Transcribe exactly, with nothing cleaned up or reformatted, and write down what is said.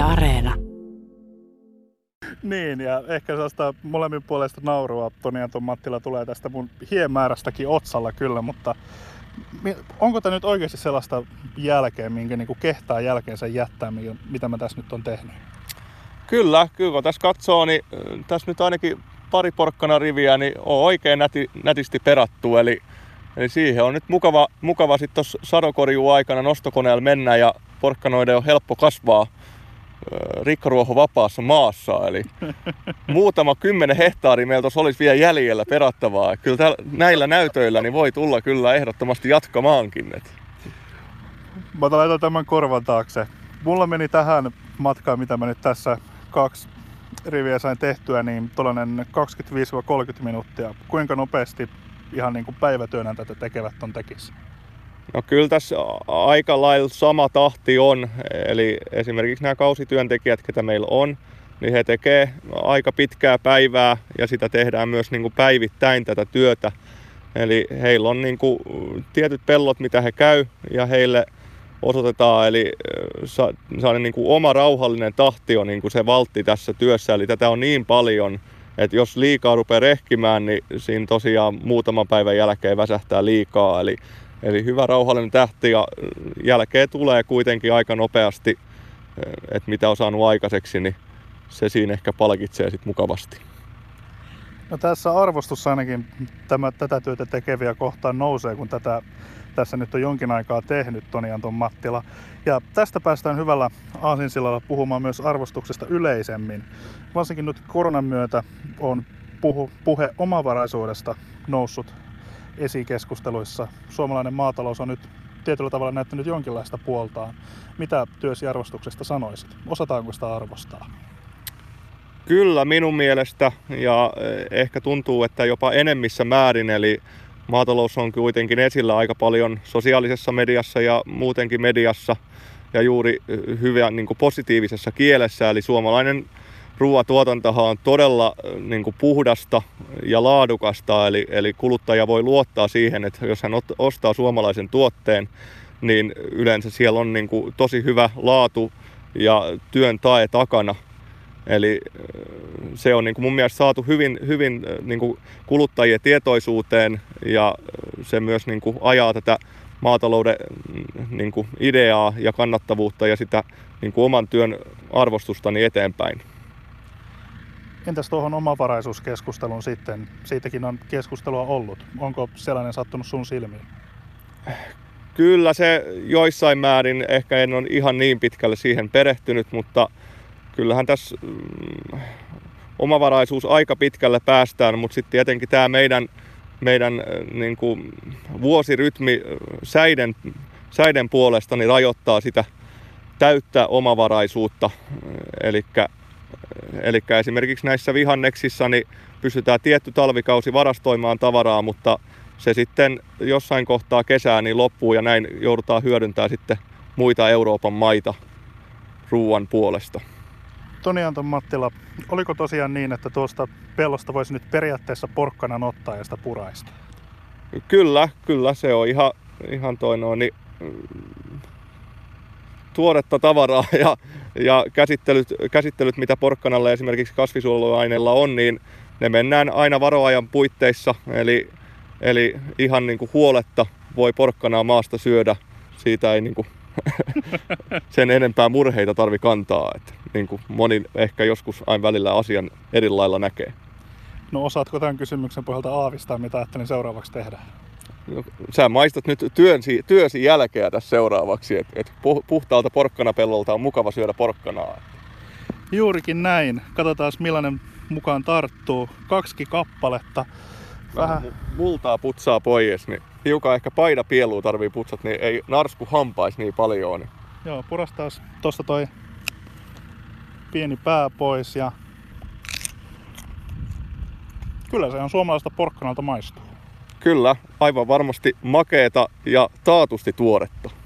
Areena. Niin, ja ehkä sellaista molemmin puolesta naurua Toni Anton Mattila tulee tästä mun hiemäärästäkin otsalla kyllä, mutta onko tämä nyt oikeasti sellaista jälkeen, minkä niin kuin kehtaa jälkeensä jättää, mitä mä tässä nyt on tehnyt? Kyllä, kyllä kun tässä katsoo, niin tässä nyt ainakin pari porkkana riviä niin on oikein näti, nätisti perattu, eli, eli siihen on nyt mukava, mukava sitten tuossa sadokorjuu aikana nostokoneella mennä ja porkkanoiden on helppo kasvaa rikkaruoho vapaassa maassa, eli muutama kymmenen hehtaaria meillä tuossa olisi vielä jäljellä perattavaa. Kyllä täl, näillä näytöillä niin voi tulla kyllä ehdottomasti jatkamaankin. Et. Mä laitan tämän korvan taakse. Mulla meni tähän matkaan, mitä mä nyt tässä kaksi riviä sain tehtyä, niin tuollainen kaksikymmentäviisi kolmekymmentä minuuttia. Kuinka nopeasti ihan niin kuin päivätyönä tätä tekevät ton tekisi? No kyllä tässä aika lailla sama tahti on, eli esimerkiksi nämä kausityöntekijät, ketä meillä on, niin he tekee aika pitkää päivää ja sitä tehdään myös niin kuin päivittäin tätä työtä. Eli heillä on niin kuin tietyt pellot, mitä he käy ja heille osoitetaan, eli sellainen niin kuin oma rauhallinen tahti on niin kuin se valtti tässä työssä, eli tätä on niin paljon, että jos liikaa rupeaa rehkimään, niin siinä tosiaan muutaman päivän jälkeen väsähtää liikaa. Eli Eli hyvä rauhallinen tähti ja jälkeen tulee kuitenkin aika nopeasti, että mitä on saanut aikaiseksi, niin se siinä ehkä palkitsee sit mukavasti. No tässä arvostus ainakin tämä, tätä työtä tekeviä kohtaan nousee, kun tätä tässä nyt on jonkin aikaa tehnyt Toni Anton Mattila. Ja tästä päästään hyvällä aasinsillalla puhumaan myös arvostuksesta yleisemmin. Varsinkin nyt koronan myötä on puhu, puhe omavaraisuudesta noussut esikeskusteluissa. Suomalainen maatalous on nyt tietyllä tavalla näyttänyt jonkinlaista puoltaan. Mitä työsi arvostuksesta sanoisit? Osataanko sitä arvostaa? Kyllä minun mielestä, ja ehkä tuntuu, että jopa enemmissä määrin, eli maatalous on kuitenkin esillä aika paljon sosiaalisessa mediassa ja muutenkin mediassa ja juuri hyvän niin kuin positiivisessa kielessä, eli suomalainen ruoantuotantohan on todella niin kuin puhdasta ja laadukasta, eli, eli kuluttaja voi luottaa siihen, että jos hän ostaa suomalaisen tuotteen, niin yleensä siellä on niin kuin tosi hyvä laatu ja työn tae takana. Eli se on niin kuin mun mielestä saatu hyvin, hyvin niin kuin kuluttajien tietoisuuteen ja se myös niin kuin ajaa tätä maatalouden niin kuin ideaa ja kannattavuutta ja sitä niin kuin oman työn arvostustani eteenpäin. Entäs tuohon omavaraisuuskeskusteluun sitten? Siitäkin on keskustelua ollut. Onko sellainen sattunut sun silmiin? Kyllä se joissain määrin, ehkä en ole ihan niin pitkälle siihen perehtynyt, mutta kyllähän tässä mm, omavaraisuus aika pitkälle päästään, mutta sitten tietenkin tämä meidän, meidän niin kuin vuosirytmi säiden, säiden puolesta niin rajoittaa sitä täyttä omavaraisuutta. Elikkä Eli esimerkiksi näissä vihanneksissa niin pystytään tietty talvikausi varastoimaan tavaraa, mutta se sitten jossain kohtaa kesää niin loppuu ja näin joudutaan hyödyntämään sitten muita Euroopan maita ruoan puolesta. Toni Anton Mattila, oliko tosiaan niin, että tuosta pellosta voisi nyt periaatteessa porkkanan ottaa ja sitä puraista? Kyllä, kyllä se on ihan, ihan toi noin, niin, tuoretta tavaraa ja, ja käsittelyt, käsittelyt, mitä porkkanalla esimerkiksi kasvisuojeluaineilla on, niin ne mennään aina varoajan puitteissa, eli, eli ihan niin kuin huoletta voi porkkanaa maasta syödä. Siitä ei niin kuin sen enempää murheita tarvi kantaa, että niin kuin moni ehkä joskus aina välillä asian eri lailla näkee. No osaatko tämän kysymyksen pohjalta aavistaa, mitä ajattelin seuraavaksi tehdä? Sä maistat nyt työnsi, työsi jälkeä tässä seuraavaksi, että et puhtaalta porkkanapellolta on mukava syödä porkkanaa. Juurikin näin. Katsotaan millainen mukaan tarttuu. Kaksi kappaletta. Vähän multaa putsaa pois, niin hiukan ehkä paidapielua tarvii putsat, niin ei narsku hampais niin paljon. Niin. Joo, purastaas tosta toi pieni pää pois ja kyllä se on suomalaista porkkanalta maistuu. Kyllä, aivan varmasti makeeta ja taatusti tuoretta.